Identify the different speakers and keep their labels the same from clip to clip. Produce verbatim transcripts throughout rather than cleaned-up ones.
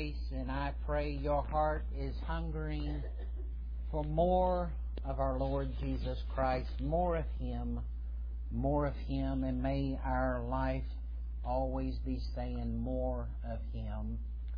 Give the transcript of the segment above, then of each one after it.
Speaker 1: grace, and I pray your heart is hungering for more of our Lord Jesus Christ, more of Him, more of Him, and may our life always be saying more of Him.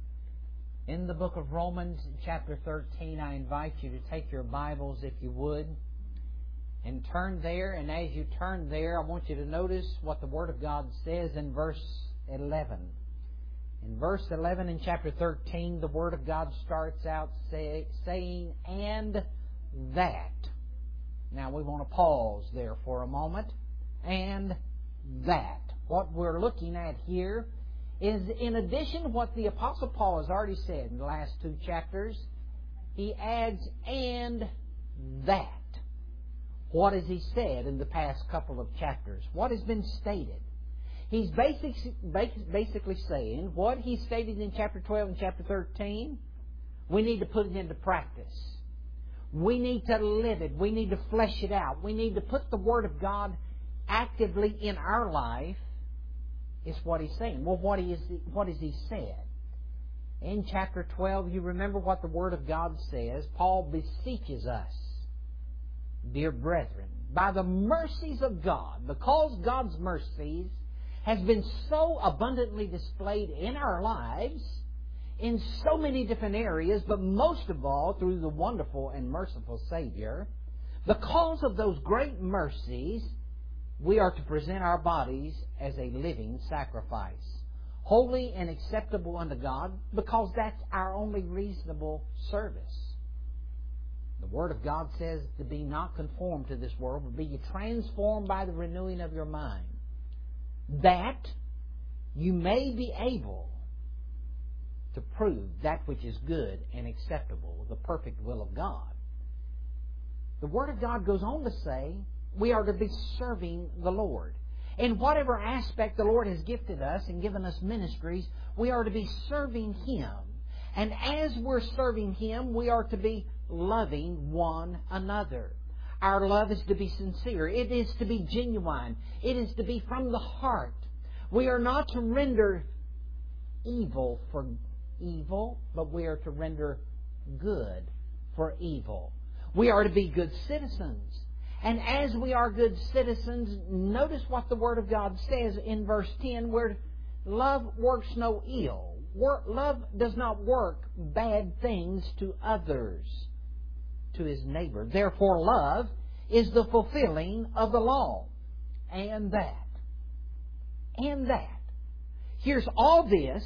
Speaker 1: In the book of Romans, chapter thirteen, I invite you to take your Bibles, if you would, and turn there. And as you turn there, I want you to notice what the Word of God says in verse eleven. In verse eleven in chapter thirteen, the Word of God starts out say, saying, "And that." Now we want to pause there for a moment. And that. What we're looking at here is, in addition to what the Apostle Paul has already said in the last two chapters, he adds, "and that." What has he said in the past couple of chapters? What has been stated? He's basic, basically saying what he stated in chapter twelve and chapter thirteen, we need to put it into practice. We need to live it. We need to flesh it out. We need to put the Word of God actively in our life, is what he's saying. Well, what, is, what has he said? In chapter twelve, you remember what the Word of God says. Paul beseeches us, "Dear brethren, by the mercies of God," because God's mercies has been so abundantly displayed in our lives in so many different areas, but most of all through the wonderful and merciful Savior. Because of those great mercies, we are to present our bodies as a living sacrifice, holy and acceptable unto God, because that's our only reasonable service. The Word of God says to be not conformed to this world, but be ye transformed by the renewing of your mind, that you may be able to prove that which is good and acceptable, the perfect will of God. The Word of God goes on to say we are to be serving the Lord. In whatever aspect the Lord has gifted us and given us ministries, we are to be serving Him. And as we're serving Him, we are to be loving one another. Our love is to be sincere. It is to be genuine. It is to be from the heart. We are not to render evil for evil, but we are to render good for evil. We are to be good citizens. And as we are good citizens, notice what the Word of God says in verse ten, where love works no ill. Love does not work bad things to others, to his neighbor. Therefore, love is the fulfilling of the law. And that. And that. Here's all this.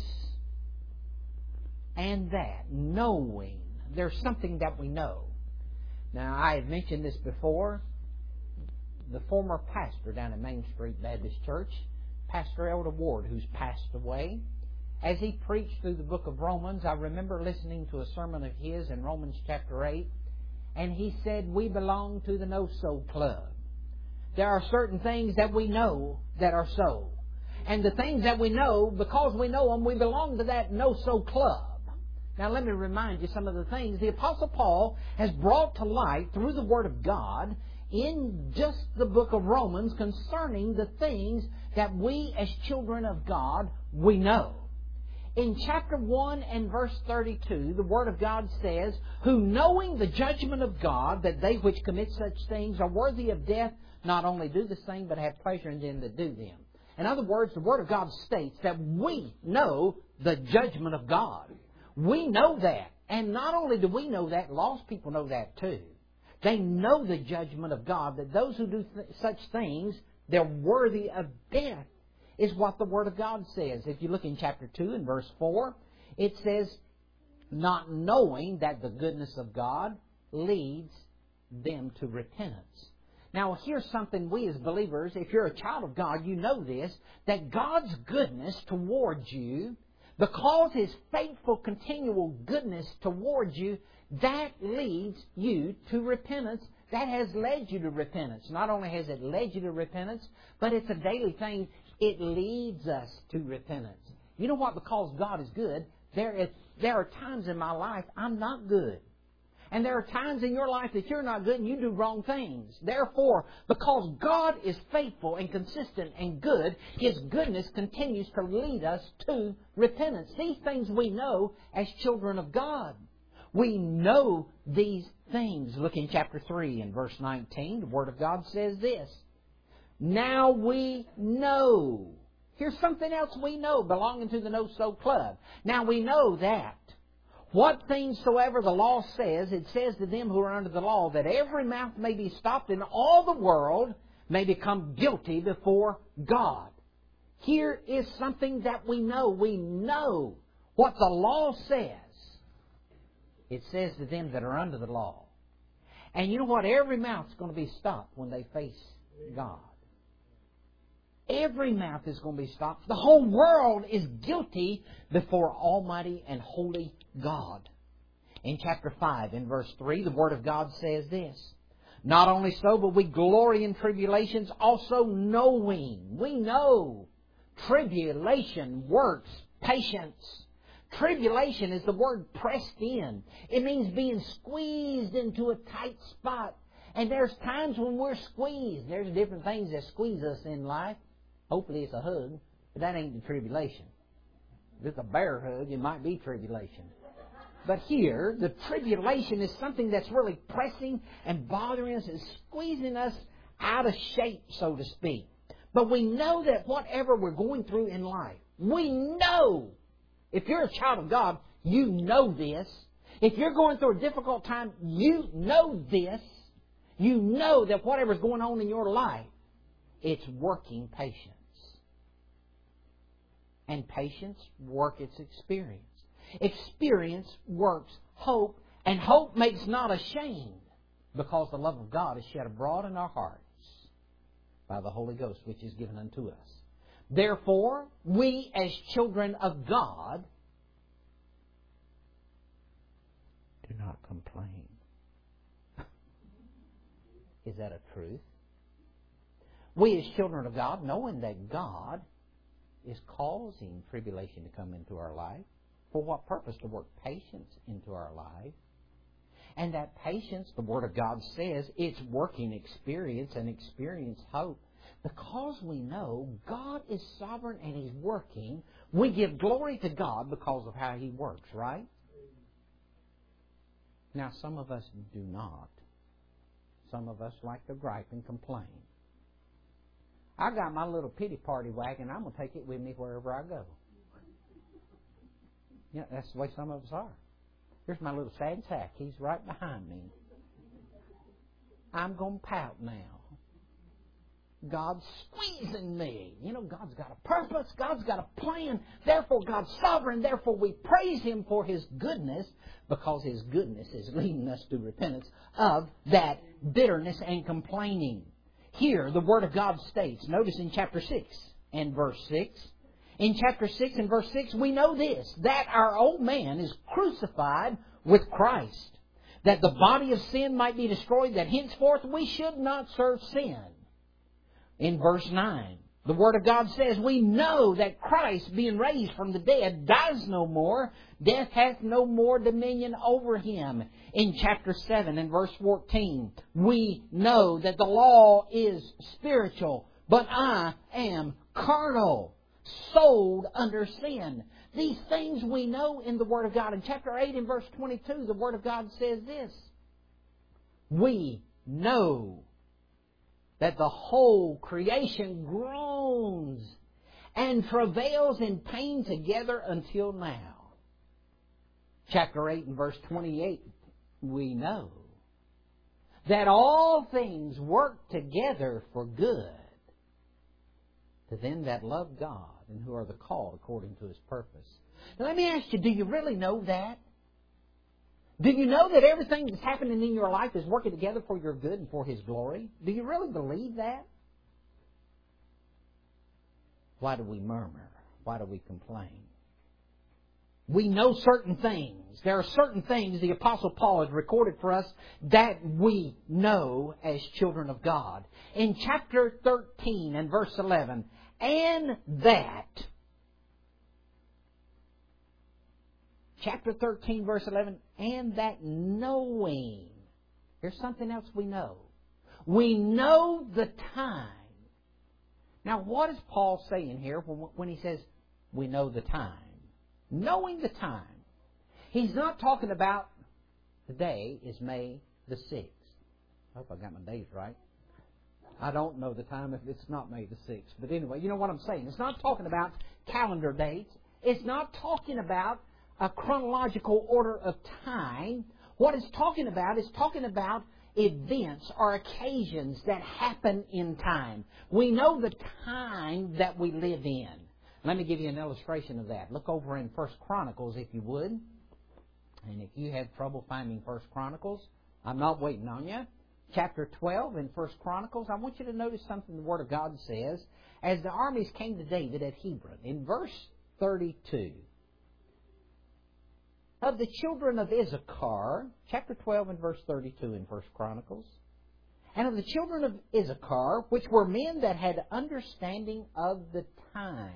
Speaker 1: And that. Knowing. There's something that we know. Now, I have mentioned this before. The former pastor down at Main Street Baptist Church, Pastor Elder Ward, who's passed away, as he preached through the book of Romans, I remember listening to a sermon of his in Romans chapter eight, and he said, we belong to the no-so club. There are certain things that we know that are so. And the things that we know, because we know them, we belong to that no-so club. Now let me remind you some of the things the Apostle Paul has brought to light through the Word of God in just the book of Romans concerning the things that we as children of God, we know. In chapter one and verse thirty-two, the Word of God says, "Who knowing the judgment of God, that they which commit such things are worthy of death, not only do the same, but have pleasure in them that do them." In other words, the Word of God states that we know the judgment of God. We know that. And not only do we know that, lost people know that too. They know the judgment of God, that those who do th- such things, they're worthy of death, is what the Word of God says. If you look in chapter two and verse four, it says, "Not knowing that the goodness of God leads them to repentance." Now, here's something we as believers, if you're a child of God, you know this, that God's goodness towards you, because His faithful, continual goodness towards you, that leads you to repentance. That has led you to repentance. Not only has it led you to repentance, but it's a daily thing. It leads us to repentance. You know what? Because God is good, there is there are times in my life I'm not good. And there are times in your life that you're not good and you do wrong things. Therefore, because God is faithful and consistent and good, His goodness continues to lead us to repentance. These things we know as children of God. We know these things. Look in chapter three and verse nineteen. The Word of God says this. Now we know. Here's something else we know belonging to the Know So Club. Now we know that what things soever the law says, it says to them who are under the law, that every mouth may be stopped and all the world may become guilty before God. Here is something that we know. We know what the law says. It says to them that are under the law. And you know what? Every mouth is going to be stopped when they face God. Every mouth is going to be stopped. The whole world is guilty before Almighty and Holy God. In chapter five, in verse three, the Word of God says this. Not only so, but we glory in tribulations, also knowing. We know tribulation works patience. Tribulation is the word pressed in. It means being squeezed into a tight spot. And there's times when we're squeezed. There's different things that squeeze us in life. Hopefully it's a hug, but that ain't the tribulation. If it's a bear hug, it might be tribulation. But here, the tribulation is something that's really pressing and bothering us and squeezing us out of shape, so to speak. But we know that whatever we're going through in life, we know. If you're a child of God, you know this. If you're going through a difficult time, you know this. You know that whatever's going on in your life, it's working patience. And patience works its experience. Experience works hope, and hope makes not ashamed, because the love of God is shed abroad in our hearts by the Holy Ghost, which is given unto us. Therefore, we as children of God do not complain. Is that a truth? We as children of God, knowing that God is causing tribulation to come into our life, for what purpose? To work patience into our life. And that patience, the Word of God says, it's working experience and experience hope. Because we know God is sovereign and He's working, we give glory to God because of how He works, right? Now, some of us do not. Some of us like to gripe and complain. I got my little pity party wagon. I'm going to take it with me wherever I go. Yeah, that's the way some of us are. Here's my little sad sack. He's right behind me. I'm going to pout now. God's squeezing me. You know, God's got a purpose. God's got a plan. Therefore, God's sovereign. Therefore, we praise Him for His goodness, because His goodness is leading us to repentance of that bitterness and complaining. Here, the Word of God states, notice in chapter six and verse six, in chapter six and verse six, we know this, that our old man is crucified with Christ, that the body of sin might be destroyed, that henceforth we should not serve sin. In verse nine, the Word of God says, we know that Christ, being raised from the dead, dies no more. Death hath no more dominion over Him. In chapter seven and verse fourteen, we know that the law is spiritual, but I am carnal, sold under sin. These things we know in the Word of God. In chapter eight and verse twenty-two, the Word of God says this. We know that the whole creation groans and travails in pain together until now. Chapter eight and verse twenty-eight, we know that all things work together for good to them that love God and who are the called according to His purpose. Now let me ask you, do you really know that? Do you know that everything that's happening in your life is working together for your good and for His glory? Do you really believe that? Why do we murmur? Why do we complain? We know certain things. There are certain things the Apostle Paul has recorded for us that we know as children of God. In chapter thirteen and verse eleven, and that... chapter thirteen, verse eleven, and that knowing. Here's something else we know. We know the time. Now, what is Paul saying here when he says we know the time? Knowing the time. He's not talking about the day is May the sixth. I hope I got my days right. I don't know the time if it's not May the sixth. But anyway, you know what I'm saying. It's not talking about calendar dates. It's not talking about a chronological order of time. What it's talking about is talking about events or occasions that happen in time. We know the time that we live in. Let me give you an illustration of that. Look over in First Chronicles, if you would. And if you have trouble finding First Chronicles, I'm not waiting on you. Chapter twelve in First Chronicles, I want you to notice something the Word of God says. As the armies came to David at Hebron, in verse thirty-two, of the children of Issachar, chapter twelve and verse thirty-two in First Chronicles, and of the children of Issachar, which were men that had understanding of the times,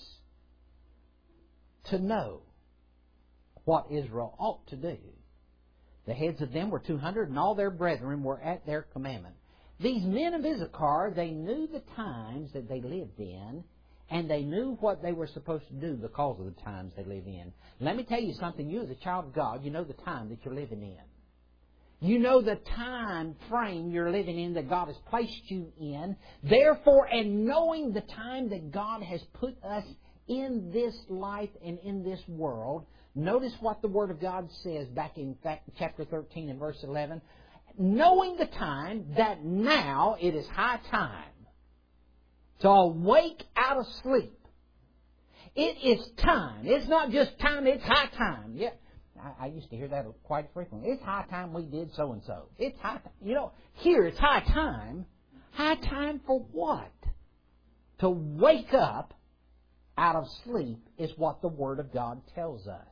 Speaker 1: to know what Israel ought to do. The heads of them were two hundred, and all their brethren were at their commandment. These men of Issachar, they knew the times that they lived in, and they knew what they were supposed to do because of the times they live in. Let me tell you something. You as a child of God, you know the time that you're living in. You know the time frame you're living in that God has placed you in. Therefore, and knowing the time that God has put us in this life and in this world, notice what the Word of God says back in chapter thirteen and verse eleven. Knowing the time that now it is high time to awake out of sleep. It is time. It's not just time, it's high time. Yeah, I, I used to hear that quite frequently. It's high time we did so-and-so. It's high time. You know, here it's high time. High time for what? To wake up out of sleep is what the Word of God tells us.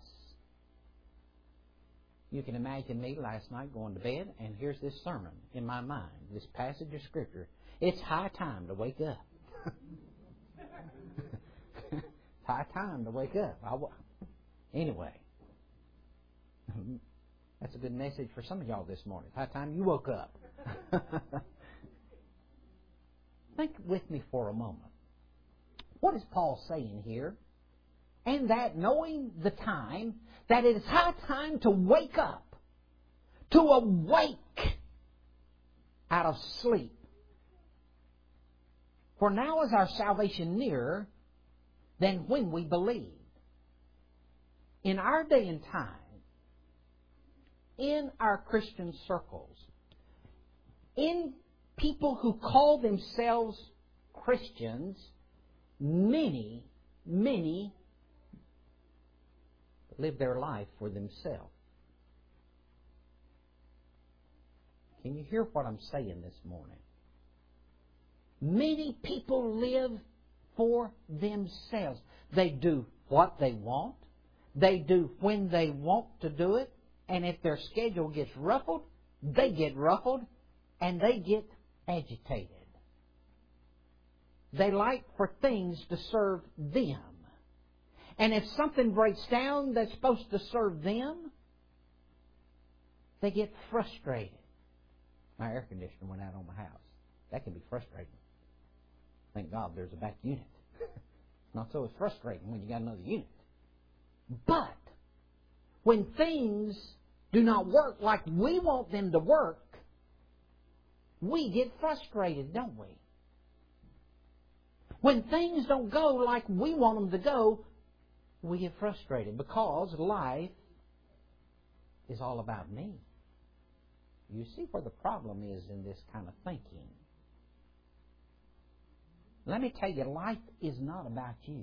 Speaker 1: You can imagine me last night going to bed, and here's this sermon in my mind, this passage of Scripture. It's high time to wake up. It's high time to wake up. I w- anyway, that's a good message for some of y'all this morning. It's high time you woke up. Think with me for a moment. What is Paul saying here? And that knowing the time, that it is high time to wake up, to awake out of sleep. For now is our salvation nearer than when we believed. In our day and time, in our Christian circles, in people who call themselves Christians, many, many live their life for themselves. Can you hear what I'm saying this morning? Many people live for themselves. They do what they want. They do when they want to do it. And if their schedule gets ruffled, they get ruffled and they get agitated. They like for things to serve them. And if something breaks down that's supposed to serve them, they get frustrated. My air conditioner went out on my house. That can be frustrating. Thank God there's a back unit. Not so frustrating when you got another unit. But when things do not work like we want them to work, we get frustrated, don't we? When things don't go like we want them to go, we get frustrated because life is all about me. You see where the problem is in this kind of thinking. Let me tell you, life is not about you.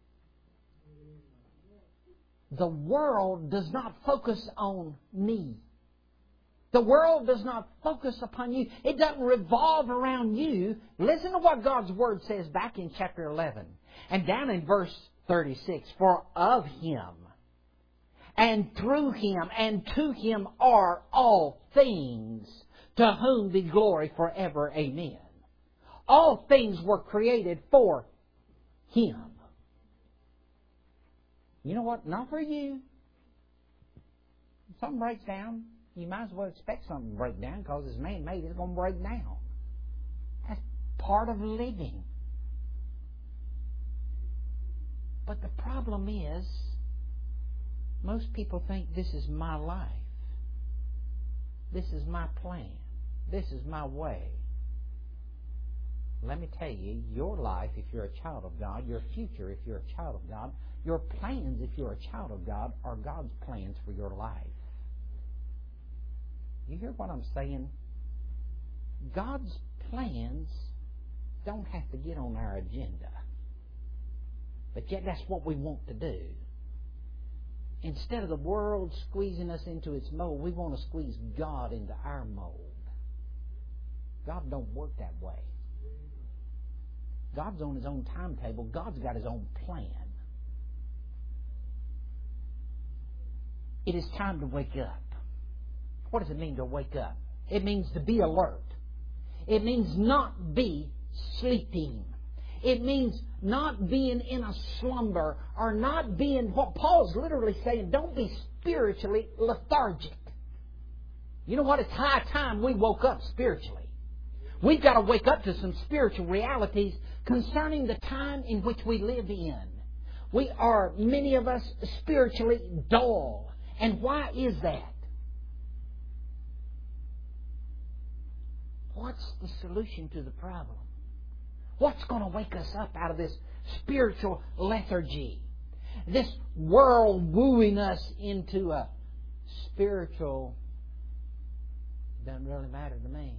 Speaker 1: The world does not focus on me. The world does not focus upon you. It doesn't revolve around you. Listen to what God's Word says back in chapter eleven. And down in verse thirty-six. For of Him, and through Him, and to Him are all things, to whom be glory forever. Amen. All things were created for Him. You know what? Not for you. something breaks down, you might as well expect something to break down because it's man-made. It's going to break down. That's part of living. But the problem is, most people think this is my life. This is my plan. This is my way. Let me tell you, your life, if you're a child of God, your future, if you're a child of God, your plans, if you're a child of God, are God's plans for your life. You hear what I'm saying? God's plans don't have to get on our agenda. But yet that's what we want to do. Instead of the world squeezing us into its mold, we want to squeeze God into our mold. God don't work that way. God's on His own timetable. God's got His own plan. It is time to wake up. What does it mean to wake up? It means to be alert. It means not be sleeping. It means not being in a slumber or not being, what Paul's literally saying, don't be spiritually lethargic. You know what? It's high time we woke up spiritually. We've got to wake up to some spiritual realities concerning the time in which we live in. We are, many of us, spiritually dull. And why is that? What's the solution to the problem? What's going to wake us up out of this spiritual lethargy? This world wooing us into a spiritual, doesn't really matter to me.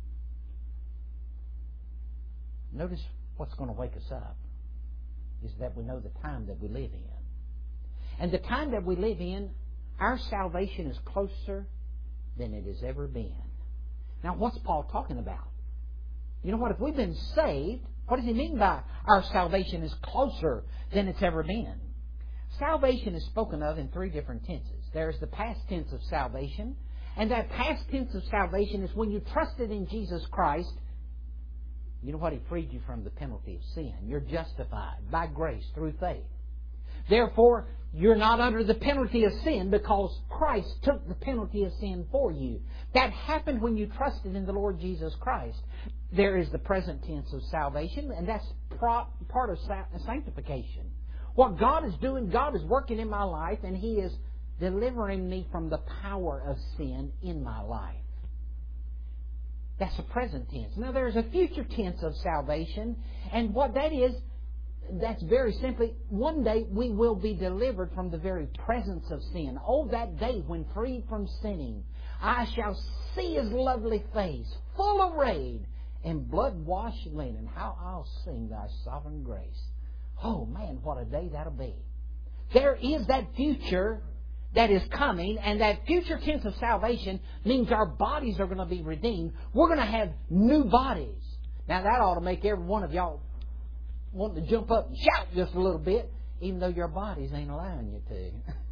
Speaker 1: Notice what's going to wake us up is that we know the time that we live in. And the time that we live in, our salvation is closer than it has ever been. Now, what's Paul talking about? You know what? If we've been saved, what does he mean by our salvation is closer than it's ever been? Salvation is spoken of in three different tenses. There's the past tense of salvation, and that past tense of salvation is when you trusted in Jesus Christ. You know what? He freed you from the penalty of sin. You're justified by grace through faith. Therefore, you're not under the penalty of sin because Christ took the penalty of sin for you. That happened when you trusted in the Lord Jesus Christ. There is the present tense of salvation, and that's part of sanctification. What God is doing, God is working in my life, and He is delivering me from the power of sin in my life. That's the present tense. Now, there's a future tense of salvation, and what that is, that's very simply, one day we will be delivered from the very presence of sin. Oh, that day when freed from sinning, I shall see His lovely face, full arrayed in blood-washed linen. How I'll sing Thy sovereign grace. Oh, man, what a day that'll be. There is that future that is coming, and that future tense of salvation means our bodies are going to be redeemed. We're going to have new bodies. Now, that ought to make every one of y'all want to jump up and shout just a little bit, even though your bodies ain't allowing you to.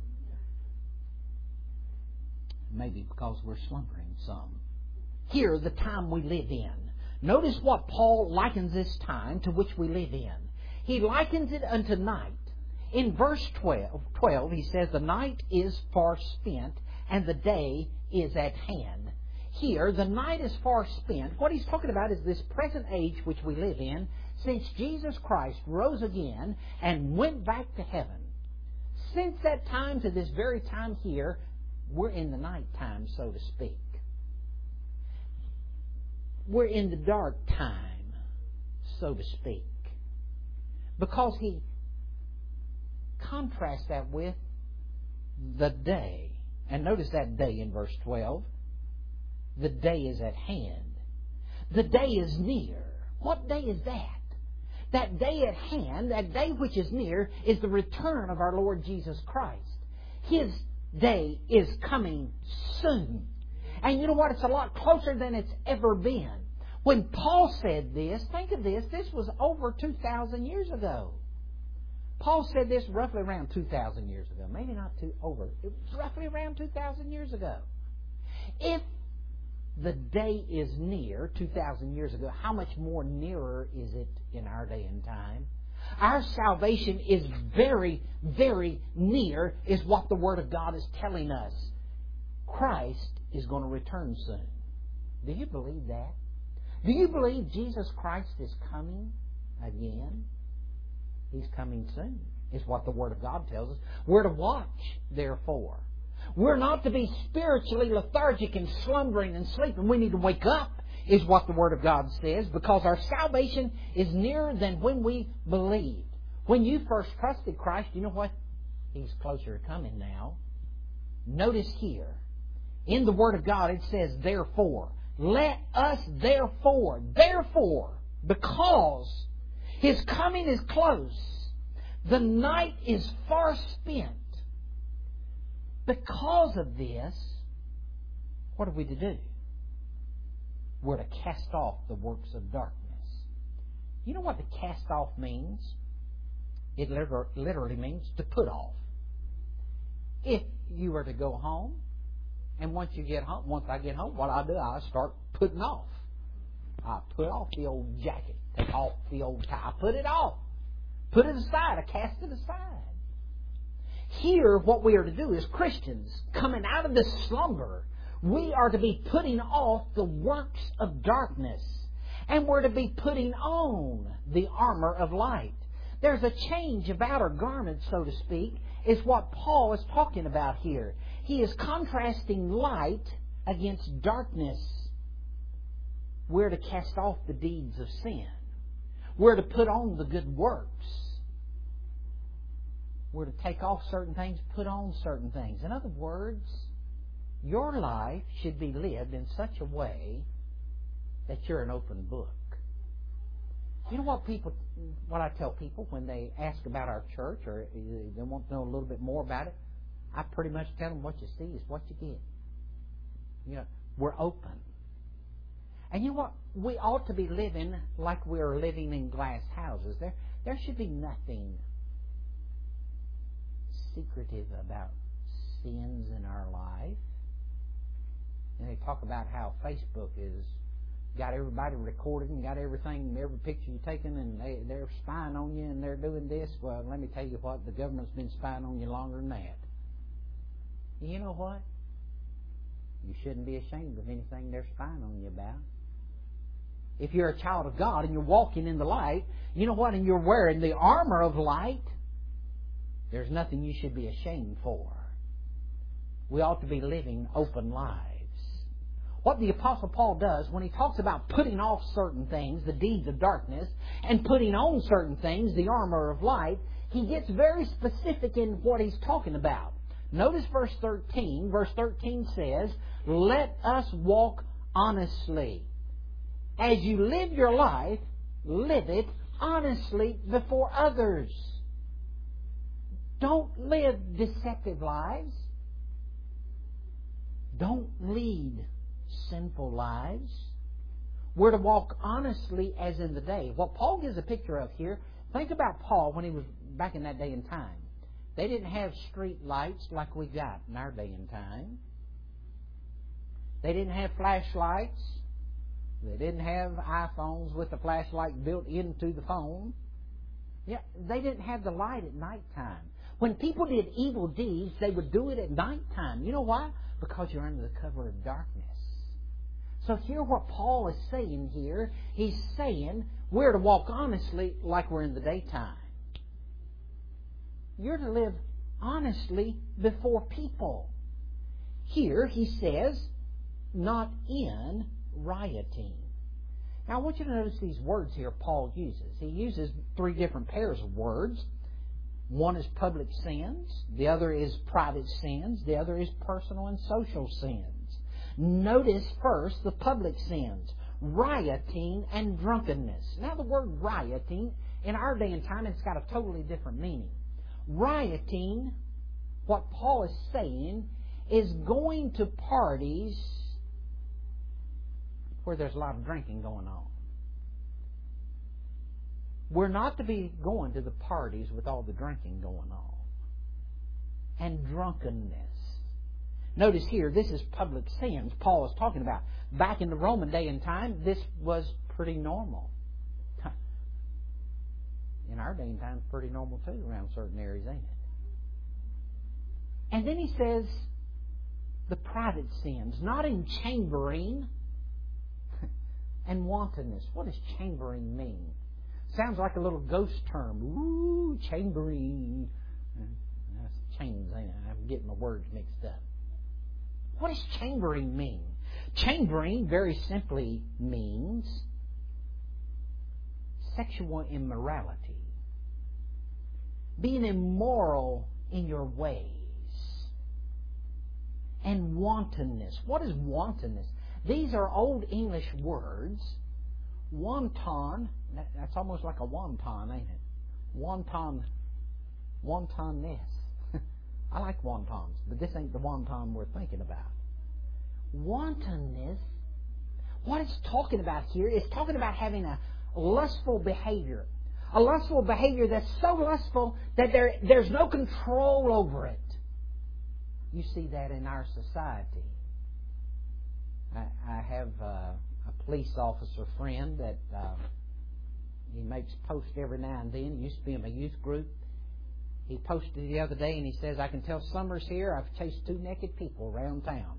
Speaker 1: Maybe because we're slumbering some. Here, the time we live in. Notice what Paul likens this time to which we live in. He likens it unto night. In verse twelve, twelve, he says, the night is far spent, and the day is at hand. Here, the night is far spent. What he's talking about is this present age which we live in, since Jesus Christ rose again and went back to heaven. Since that time to this very time here, we're in the night time, so to speak. We're in the dark time, so to speak. Because he contrasts that with the day. And notice that day in verse twelve. The day is at hand. The day is near. What day is that? That day at hand, that day which is near, is the return of our Lord Jesus Christ. His day is coming soon. And you know what? It's a lot closer than it's ever been. When Paul said this, think of this, this was over two thousand years ago. Paul said this roughly around two thousand years ago. Maybe not too over. It was roughly around two thousand years ago. If the day is near two thousand years ago, how much more nearer is it in our day and time? Our salvation is very, very near, is what the Word of God is telling us. Christ is going to return soon. Do you believe that? Do you believe Jesus Christ is coming again? He's coming soon, is what the Word of God tells us. We're to watch, therefore. We're not to be spiritually lethargic and slumbering and sleeping. We need to wake up, is what the Word of God says, because our salvation is nearer than when we believed. When you first trusted Christ, you know what? He's closer to coming now. Notice here, in the Word of God, it says, therefore. Let us therefore, therefore, because His coming is close, the night is far spent. Because of this, what are we to do? We're to cast off the works of darkness. You know what to cast off means? It literally means to put off. If you were to go home, and once you get home, once I get home, what I do, I start putting off. I put off the old jacket, take off the old tie, I put it off. Put it aside, I cast it aside. Here, what we are to do as Christians, coming out of this slumber, we are to be putting off the works of darkness. And we're to be putting on the armor of light. There's a change about our garments, so to speak, is what Paul is talking about here. He is contrasting light against darkness. We're to cast off the deeds of sin. We're to put on the good works. We're to take off certain things, put on certain things. In other words, your life should be lived in such a way that you're an open book. You know what people, what I tell people when they ask about our church or they want to know a little bit more about it? I pretty much tell them what you see is what you get. You know, we're open. And you know what? We ought to be living like we're living in glass houses. There, there should be nothing secretive about sins in our life. And they talk about how Facebook is got everybody recorded and got everything, every picture you're taking, and they, they're spying on you and they're doing this. Well, let me tell you what, the government's been spying on you longer than that. You know what? You shouldn't be ashamed of anything they're spying on you about. If you're a child of God and you're walking in the light, you know what? And you're wearing the armor of light, there's nothing you should be ashamed for. We ought to be living open lives. What the Apostle Paul does when he talks about putting off certain things, the deeds of darkness, and putting on certain things, the armor of light, he gets very specific in what he's talking about. Notice verse thirteen. Verse thirteen says, let us walk honestly. As you live your life, live it honestly before others. Don't live deceptive lives. Don't lead sinful lives. We're to walk honestly as in the day. What Paul gives a picture of here, think about Paul when he was back in that day and time. They didn't have street lights like we got in our day and time. They didn't have flashlights. They didn't have iPhones with the flashlight built into the phone. Yeah, they didn't have the light at nighttime. When people did evil deeds, they would do it at nighttime. You know why? Because you're under the cover of darkness. So hear what Paul is saying here. He's saying we're to walk honestly like we're in the daytime. You're to live honestly before people. Here he says, not in rioting. Now I want you to notice these words here Paul uses. He uses three different pairs of words. One is public sins, the other is private sins, the other is personal and social sins. Notice first the public sins, rioting and drunkenness. Now the word rioting, in our day and time, it's got a totally different meaning. Rioting, what Paul is saying, is going to parties where there's a lot of drinking going on. We're not to be going to the parties with all the drinking going on. And drunkenness. Notice here, this is public sins Paul is talking about. Back in the Roman day and time, this was pretty normal. In our day and time, it's pretty normal too around certain areas, ain't it? And then he says, the private sins, not in chambering and wantonness. What does chambering mean? Sounds like a little ghost term. Ooh, chambering. That's chains, ain't it? I'm getting my words mixed up. What does chambering mean? Chambering very simply means sexual immorality. Being immoral in your ways. And wantonness. What is wantonness? These are Old English words. Wanton, that's almost like a wonton, ain't it? Wonton, wontonness. I like wontons, but this ain't the wonton we're thinking about. Wantonness, what it's talking about here is talking about having a lustful behavior. A lustful behavior that's so lustful that there, there's no control over it. You see that in our society. I, I have uh, a police officer friend that uh, he makes posts every now and then. He used to be in my youth group. He posted the other day and he says, I can tell summer's here. I've chased two naked people around town.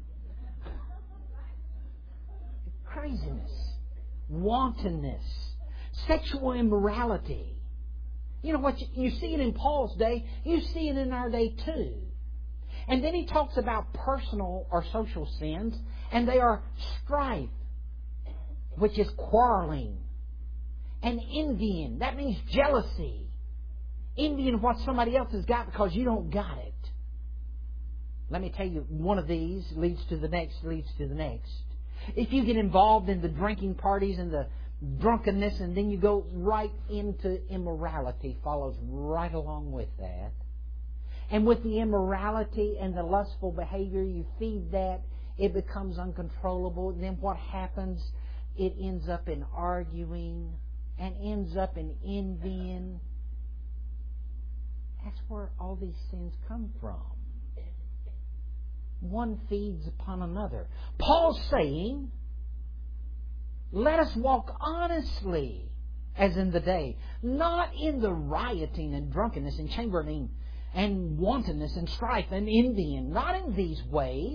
Speaker 1: Craziness. Wantonness. Sexual immorality. You know what? You, you see it in Paul's day. You see it in our day too. And then he talks about personal or social sins, and they are strife, which is quarreling, and envying. That means jealousy. Envying what somebody else has got because you don't got it. Let me tell you, one of these leads to the next, leads to the next. If you get involved in the drinking parties and the drunkenness, and then you go right into immorality, follows right along with that. And with the immorality and the lustful behavior, you feed that, it becomes uncontrollable. And then what happens? It ends up in arguing and ends up in envying. That's where all these sins come from. One feeds upon another. Paul's saying, let us walk honestly as in the day, not in the rioting and drunkenness and chambering and wantonness and strife and envying, not in these ways.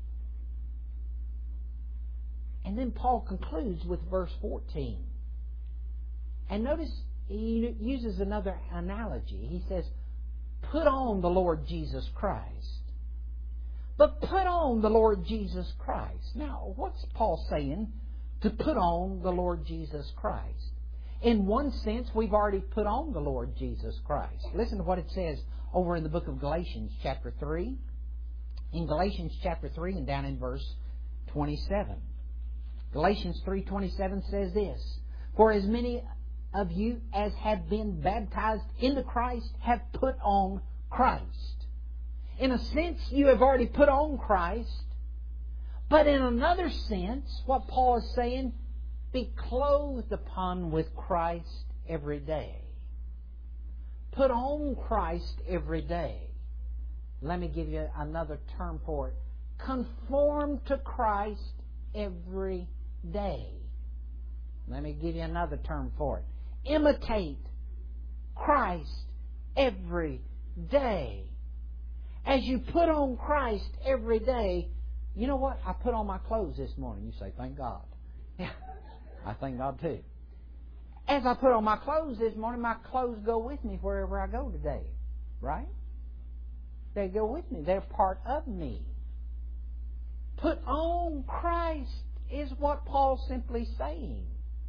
Speaker 1: And then Paul concludes with verse fourteen. And notice he uses another analogy. He says, put on the Lord Jesus Christ. But put on the Lord Jesus Christ. Now, what's Paul saying to put on the Lord Jesus Christ? In one sense, we've already put on the Lord Jesus Christ. Listen to what it says over in the book of Galatians chapter three. In Galatians chapter three and down in verse twenty-seven. Galatians three twenty-seven says this, for as many of you as have been baptized into Christ have put on Christ. In a sense, you have already put on Christ. But in another sense, what Paul is saying, be clothed upon with Christ every day. Put on Christ every day. Let me give you another term for it. Conform to Christ every day. Let me give you another term for it. Imitate Christ every day. As you put on Christ every day, you know what? I put on my clothes this morning. You say, thank God. Yeah, I thank God too. As I put on my clothes this morning, my clothes go with me wherever I go today. Right? They go with me. They're part of me. Put on Christ is what Paul's simply saying.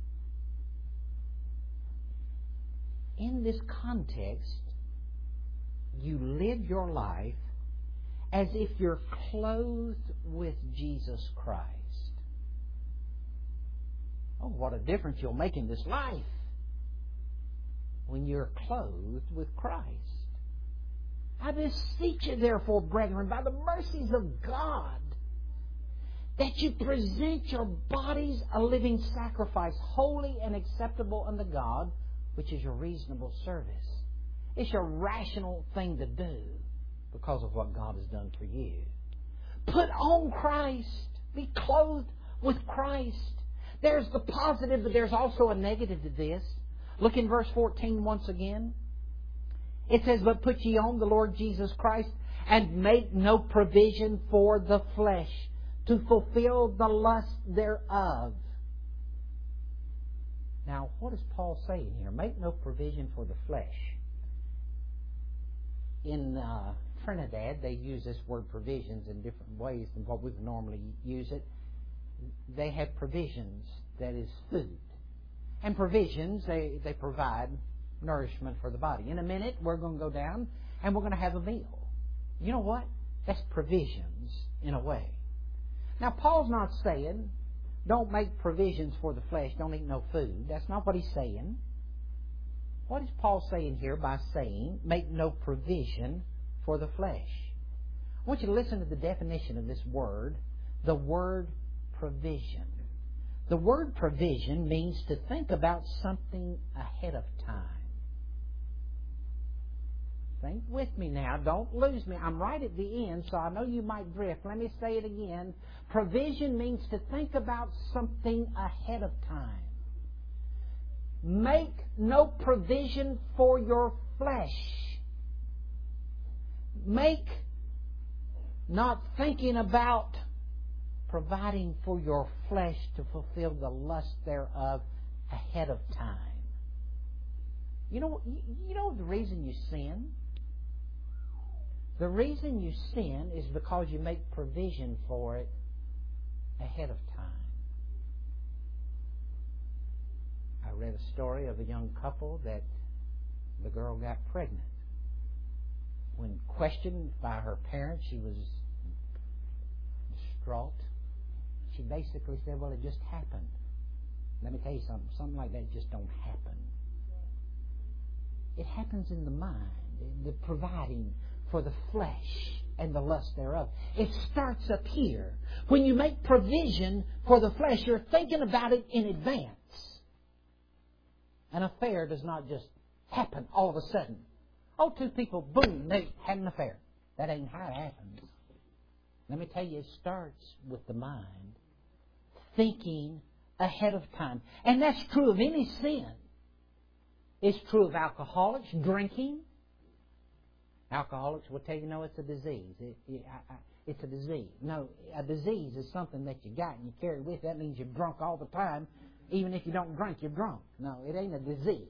Speaker 1: In this context, you live your life as if you're clothed with Jesus Christ. Oh, what a difference you'll make in this life when you're clothed with Christ. I beseech you, therefore, brethren, by the mercies of God, that you present your bodies a living sacrifice, holy and acceptable unto God, which is your reasonable service. It's your rational thing to do because of what God has done for you. Put on Christ. Be clothed with Christ. There's the positive, but there's also a negative to this. Look in verse fourteen once again. It says, but put ye on the Lord Jesus Christ, and make no provision for the flesh to fulfill the lust thereof. Now, what is Paul saying here? Make no provision for the flesh. In uh, Trinidad, they use this word provisions in different ways than what we would normally use it. They have provisions, that is food. And provisions, they, they provide nourishment for the body. In a minute, we're going to go down and we're going to have a meal. You know what? That's provisions in a way. Now, Paul's not saying, don't make provisions for the flesh, don't eat no food. That's not what he's saying. What is Paul saying here by saying, make no provision for the flesh? I want you to listen to the definition of this word, the word provision. The word provision means to think about something ahead of time. Think with me now. Don't lose me. I'm right at the end, so I know you might drift. Let me say it again. Provision means to think about something ahead of time. Make no provision for your flesh. Make not thinking about providing for your flesh to fulfill the lust thereof ahead of time. You know, you know the reason you sin? The reason you sin is because you make provision for it ahead of time. I read a story of a young couple that the girl got pregnant. When questioned by her parents, she was distraught. She basically said, well, it just happened. Let me tell you something. Something like that just don't happen. It happens in the mind, the providing for the flesh and the lust thereof. It starts up here. When you make provision for the flesh, you're thinking about it in advance. An affair does not just happen all of a sudden. Oh, two people, boom, they had an affair. That ain't how it happens. Let me tell you, it starts with the mind. Thinking ahead of time. And that's true of any sin. It's true of alcoholics, drinking. Alcoholics will tell you, no, it's a disease. It, it, I, I, it's a disease. No, a disease is something that you got and you carry with you. That means you're drunk all the time. Even if you don't drink, you're drunk. No, it ain't a disease.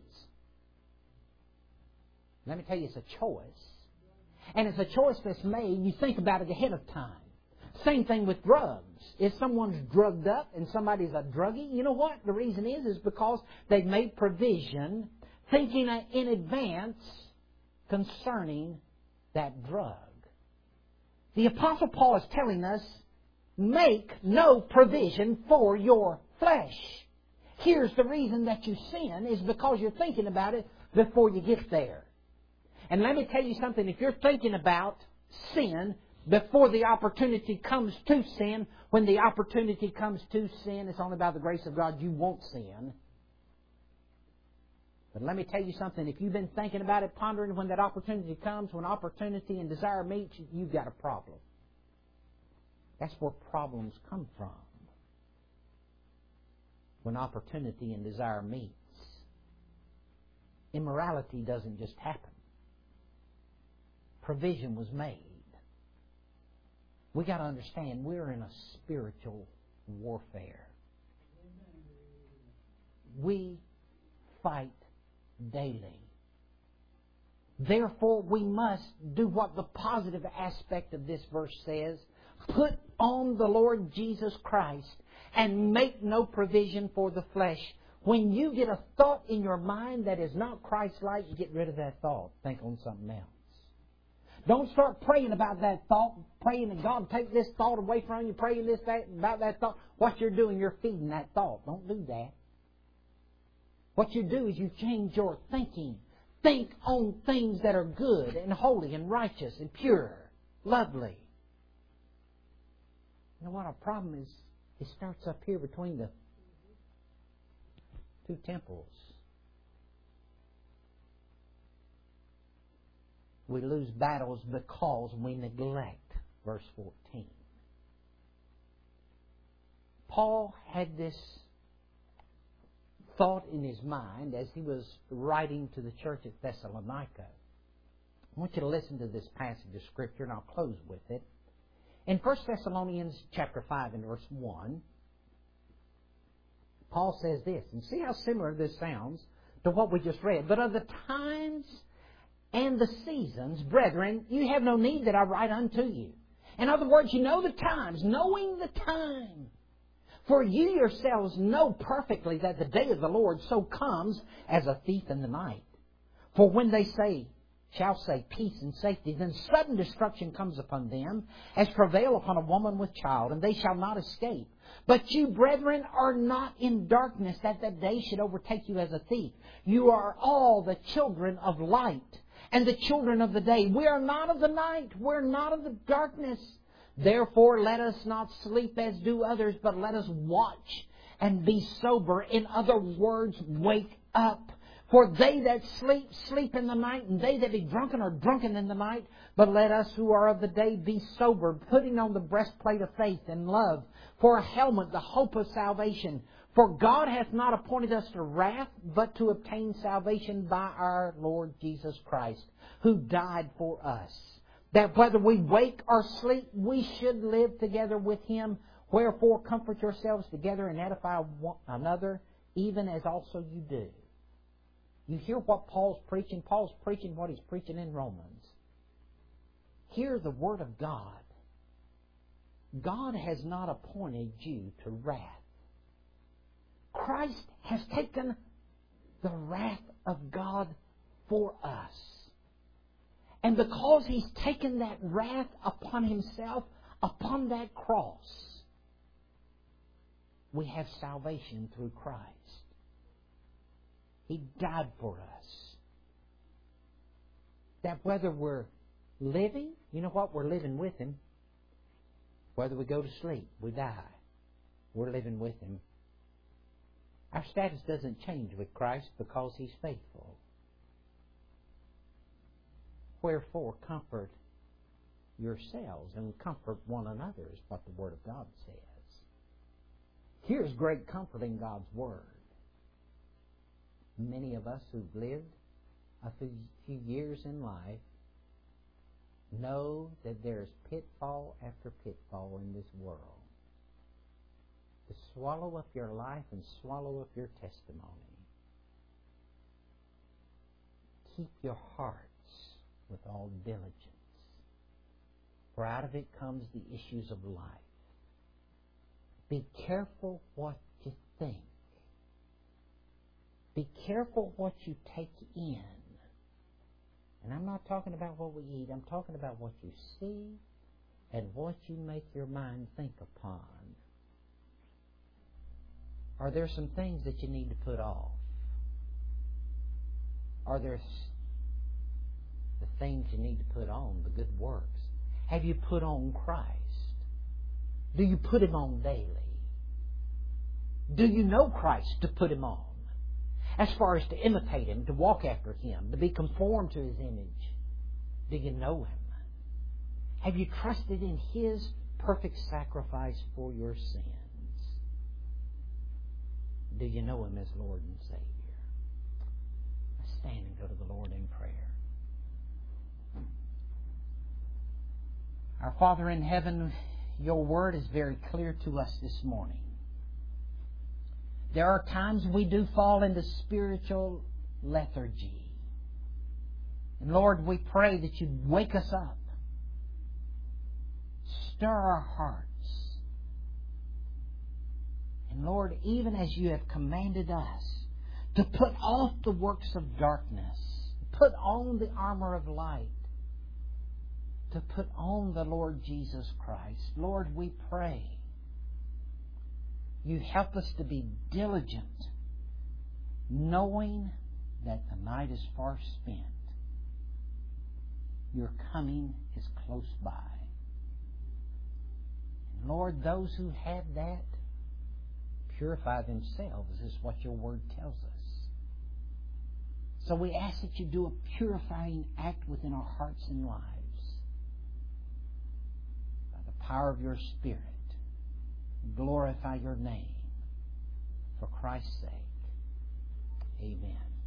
Speaker 1: Let me tell you, it's a choice. And it's a choice that's made. You think about it ahead of time. Same thing with drugs. If someone's drugged up and somebody's a druggie, you know what? The reason is, is because they've made provision, thinking in advance concerning that drug. The Apostle Paul is telling us, make no provision for your flesh. Here's the reason that you sin, is because you're thinking about it before you get there. And let me tell you something, if you're thinking about sin before the opportunity comes to sin, when the opportunity comes to sin, it's only by the grace of God you won't sin. But let me tell you something, if you've been thinking about it, pondering, when that opportunity comes, when opportunity and desire meet, you've got a problem. That's where problems come from. When opportunity and desire meets. Immorality doesn't just happen. Provision was made. We got to understand we're in a spiritual warfare. We fight daily. Therefore, we must do what the positive aspect of this verse says. Put on the Lord Jesus Christ and make no provision for the flesh. When you get a thought in your mind that is not Christ-like, get rid of that thought. Think on something else. Don't start praying about that thought, praying that God take this thought away from you, praying this that, about that thought. What you're doing, you're feeding that thought. Don't do that. What you do is you change your thinking. Think on things that are good and holy and righteous and pure, lovely. You know what our problem is? It starts up here between the two temples. We lose battles because we neglect. Verse fourteen. Paul had this thought in his mind as he was writing to the church at Thessalonica. I want you to listen to this passage of Scripture, and I'll close with it. In First Thessalonians chapter five and verse one, Paul says this, and see how similar this sounds to what we just read. But of the times and the seasons, brethren, you have no need that I write unto you. In other words, you know the times, knowing the time. For you yourselves know perfectly that the day of the Lord so comes as a thief in the night. For when they say, shall say peace and safety, then sudden destruction comes upon them, as travail upon a woman with child, and they shall not escape. But you, brethren, are not in darkness, that that day should overtake you as a thief. You are all the children of light, and the children of the day. We are not of the night, we're not of the darkness. Therefore let us not sleep as do others, but let us watch and be sober. In other words, wake up. For they that sleep, sleep in the night, and they that be drunken are drunken in the night. But let us who are of the day be sober, putting on the breastplate of faith and love, for a helmet, the hope of salvation. For God hath not appointed us to wrath, but to obtain salvation by our Lord Jesus Christ, who died for us. That whether we wake or sleep, we should live together with Him. Wherefore comfort yourselves together and edify one another, even as also you do. You hear what Paul's preaching? Paul's preaching what he's preaching in Romans. Hear the Word of God. God has not appointed you to wrath. Christ has taken the wrath of God for us. And because He's taken that wrath upon Himself, upon that cross, we have salvation through Christ. He died for us. That whether we're living, you know what? We're living with Him. Whether we go to sleep, we die. We're living with Him. Our status doesn't change with Christ because He's faithful. Wherefore, comfort yourselves and comfort one another is what the Word of God says. Here's great comfort in God's Word. Many of us who've lived a few years in life know that there's pitfall after pitfall in this world. To swallow up your life and swallow up your testimony. Keep your hearts with all diligence, for out of it comes the issues of life. Be careful what you think. Be careful what you take in. And I'm not talking about what we eat. I'm talking about what you see and what you make your mind think upon. Are there some things that you need to put off? Are there the things you need to put on, the good works? Have you put on Christ? Do you put Him on daily? Do you know Christ to put Him on? As far as to imitate Him, to walk after Him, to be conformed to His image. Do you know Him? Have you trusted in His perfect sacrifice for your sins? Do you know Him as Lord and Savior? Let's stand and go to the Lord in prayer. Our Father in heaven, Your Word is very clear to us this morning. There are times we do fall into spiritual lethargy. And Lord, we pray that You wake us up. Stir our hearts. And Lord, even as You have commanded us to put off the works of darkness, put on the armor of light, to put on the Lord Jesus Christ, Lord, we pray You help us to be diligent, knowing that the night is far spent. Your coming is close by. And Lord, those who have that purify themselves, is what Your Word tells us. So we ask that You do a purifying act within our hearts and lives by the power of Your Spirit. Glorify Your name for Christ's sake. Amen.